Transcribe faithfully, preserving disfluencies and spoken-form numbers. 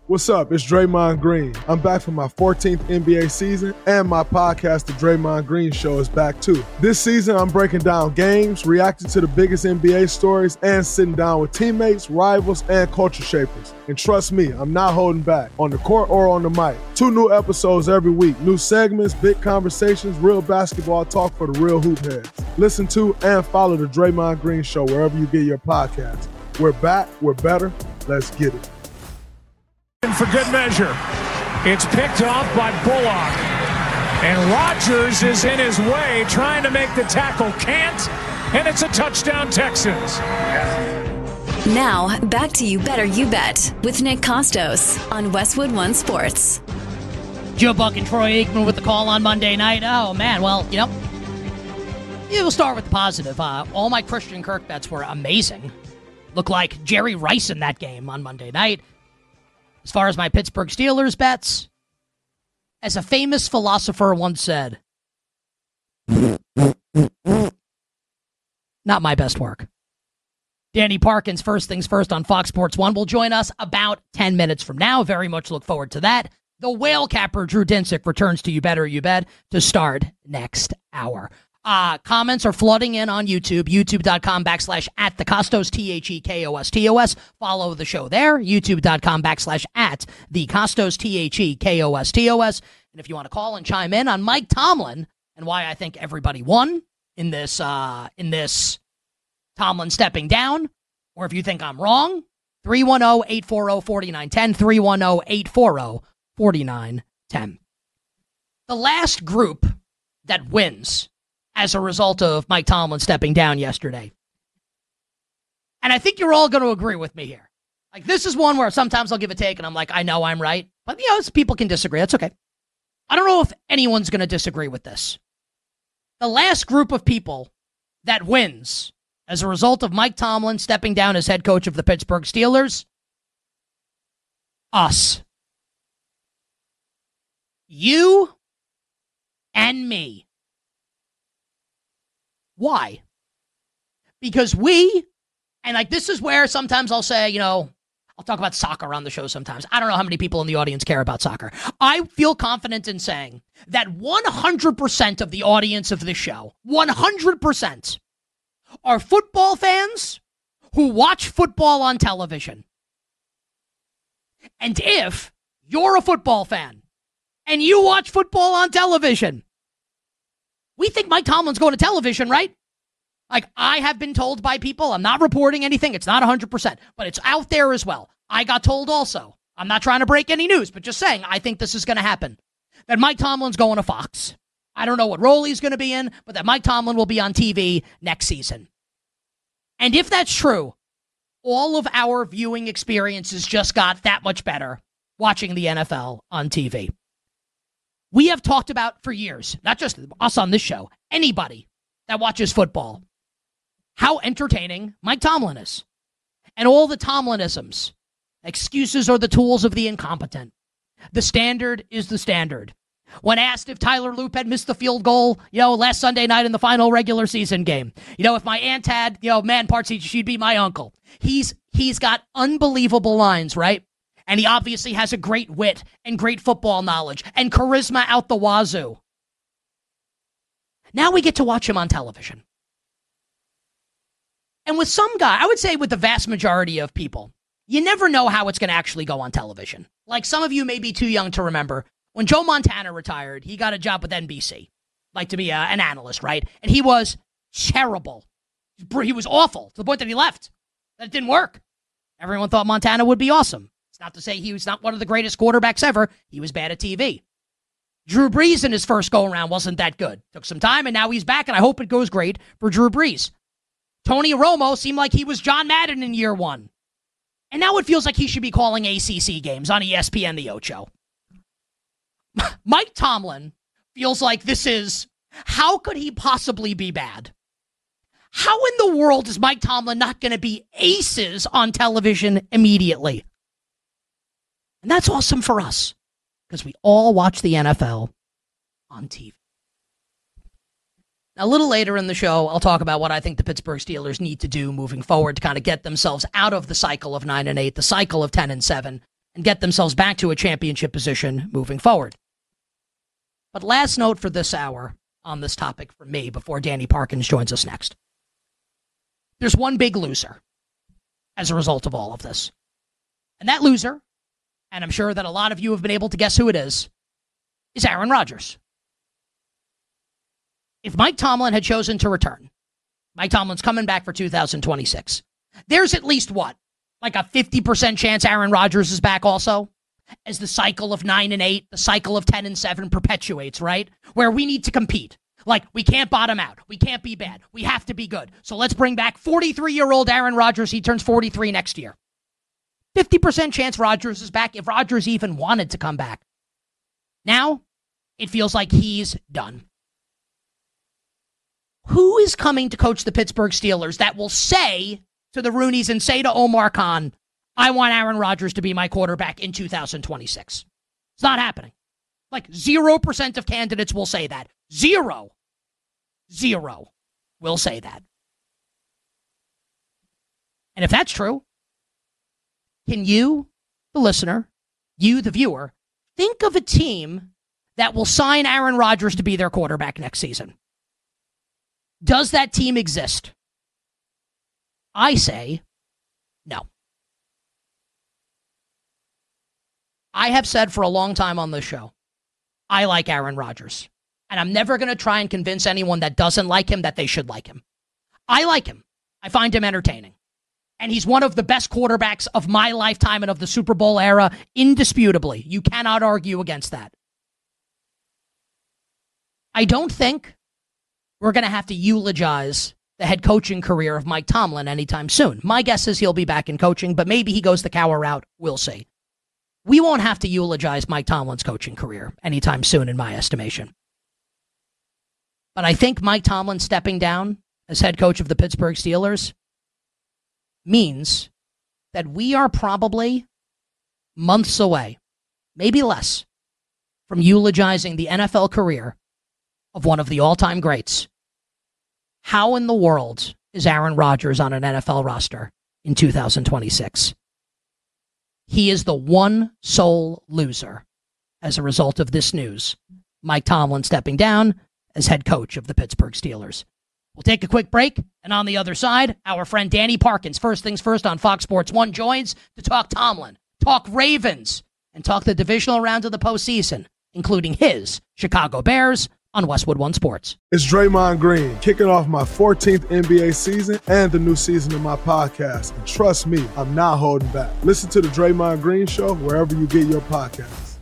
What's up? It's Draymond Green. I'm back for my fourteenth N B A season, and my podcast, The Draymond Green Show, is back too. This season, I'm breaking down games, reacting to the biggest N B A stories, and sitting down with teammates, rivals, and culture shapers. And trust me, I'm not holding back, on the court or on the mic. Two new episodes every week, new segments, big conversations, real basketball talk for the real hoop heads. Listen to and follow The Draymond Green Show wherever you get your podcasts. We're back, we're better, let's get it. For good measure. It's picked off by Bullock. And Rodgers is in his way, trying to make the tackle. Can't. And it's a touchdown, Texans. Now, back to You Better You Bet with Nick Costos on Westwood One Sports. Joe Buck and Troy Aikman with the call on Monday night. Oh, man. Well, you know, yeah, we'll start with the positive. Uh, all my Christian Kirk bets were amazing. Looked like Jerry Rice in that game on Monday night. As far as my Pittsburgh Steelers bets, as a famous philosopher once said, not my best work. Danny Parkins, First Things First on Fox Sports one, will join us about ten minutes from now. Very much look forward to that. The whale capper, Drew Dinsick, returns to You Better You Bet to start next hour. Uh, comments are flooding in on YouTube, youtube.com backslash at the Costos, T H E K O S T O S. Follow the show there, youtube.com backslash at the Costos, T H E K O S T O S. And if you want to call and chime in on Mike Tomlin and why I think everybody won in this, uh, in this Tomlin stepping down, or if you think I'm wrong, three one zero, eight four zero, four nine one zero, three one zero, eight four zero, four nine one zero. The last group that wins as a result of Mike Tomlin stepping down yesterday. And I think you're all going to agree with me here. Like, this is one where sometimes I'll give a take and I'm like, I know I'm right. But, you know, people can disagree. That's okay. I don't know if anyone's going to disagree with this. The last group of people that wins as a result of Mike Tomlin stepping down as head coach of the Pittsburgh Steelers, us. You and me. Why? Because we, and like this is where sometimes I'll say, you know, I'll talk about soccer on the show sometimes. I don't know how many people in the audience care about soccer. I feel confident in saying that one hundred percent of the audience of this show, one hundred percent, are football fans who watch football on television. And if you're a football fan and you watch football on television, we think Mike Tomlin's going to television, right? Like, I have been told by people, I'm not reporting anything, it's not one hundred percent, but it's out there as well. I got told also, I'm not trying to break any news, but just saying, I think this is going to happen, that Mike Tomlin's going to Fox. I don't know what role he's going to be in, but that Mike Tomlin will be on T V next season. And if that's true, all of our viewing experiences just got that much better watching the N F L on T V. We have talked about for years, not just us on this show, anybody that watches football, how entertaining Mike Tomlin is. And all the Tomlinisms. Excuses are the tools of the incompetent. The standard is the standard. When asked if Tyler Loop had missed the field goal, you know, last Sunday night in the final regular season game, you know, if my aunt had, you know, man parts, she'd be my uncle. He's he's got unbelievable lines, right? And he obviously has a great wit and great football knowledge and charisma out the wazoo. Now we get to watch him on television. And with some guy, I would say with the vast majority of people, you never know how it's going to actually go on television. Like, some of you may be too young to remember. When Joe Montana retired, he got a job with N B C, like to be a, an analyst, right? And he was terrible. He was awful to the point that he left. That didn't work. Everyone thought Montana would be awesome. It's not to say he was not one of the greatest quarterbacks ever. He was bad at T V. Drew Brees in his first go-around wasn't that good. Took some time, and now he's back, and I hope it goes great for Drew Brees. Tony Romo seemed like he was John Madden in year one. And now it feels like he should be calling A C C games on E S P N The Ocho. Mike Tomlin feels like this is, how could he possibly be bad? How in the world is Mike Tomlin not going to be aces on television immediately? And that's awesome for us, because we all watch the N F L on T V. Now, a little later in the show, I'll talk about what I think the Pittsburgh Steelers need to do moving forward to kind of get themselves out of the cycle of nine and eight, the cycle of ten and seven, and get themselves back to a championship position moving forward. But last note for this hour on this topic from me before Danny Parkins joins us next. There's one big loser as a result of all of this. And that loser, and I'm sure that a lot of you have been able to guess who it is, is Aaron Rodgers. If Mike Tomlin had chosen to return, Mike Tomlin's coming back for two thousand twenty-six. There's at least what? Like a fifty percent chance Aaron Rodgers is back also? As the cycle of nine and eight, the cycle of ten and seven perpetuates, right? Where we need to compete. Like, we can't bottom out. We can't be bad. We have to be good. So let's bring back forty-three-year-old Aaron Rodgers. He turns forty-three next year. fifty percent chance Rodgers is back if Rodgers even wanted to come back. Now, it feels like he's done. Who is coming to coach the Pittsburgh Steelers that will say to the Rooneys and say to Omar Khan, I want Aaron Rodgers to be my quarterback in two thousand twenty-six? It's not happening. Like zero percent of candidates will say that. Zero. Zero will say that. And if that's true, can you, the listener, you, the viewer, think of a team that will sign Aaron Rodgers to be their quarterback next season? Does that team exist? I say no. I have said for a long time on this show, I like Aaron Rodgers. And I'm never going to try and convince anyone that doesn't like him that they should like him. I like him. I find him entertaining. And he's one of the best quarterbacks of my lifetime and of the Super Bowl era, indisputably. You cannot argue against that. I don't think we're going to have to eulogize the head coaching career of Mike Tomlin anytime soon. My guess is he'll be back in coaching, but maybe he goes the Cowher route. We'll see. We won't have to eulogize Mike Tomlin's coaching career anytime soon, in my estimation. But I think Mike Tomlin stepping down as head coach of the Pittsburgh Steelers means that we are probably months away, maybe less, from eulogizing the N F L career of one of the all-time greats. How in the world is Aaron Rodgers on an N F L roster in two thousand twenty-six? He is the one sole loser as a result of this news. Mike Tomlin stepping down as head coach of the Pittsburgh Steelers. We'll take a quick break, and on the other side, our friend Danny Parkins, first things first on Fox Sports one, joins to talk Tomlin, talk Ravens, and talk the divisional round of the postseason, including his Chicago Bears on Westwood One Sports. It's Draymond Green, kicking off my fourteenth N B A season and the new season of my podcast. And trust me, I'm not holding back. Listen to the Draymond Green Show wherever you get your podcasts.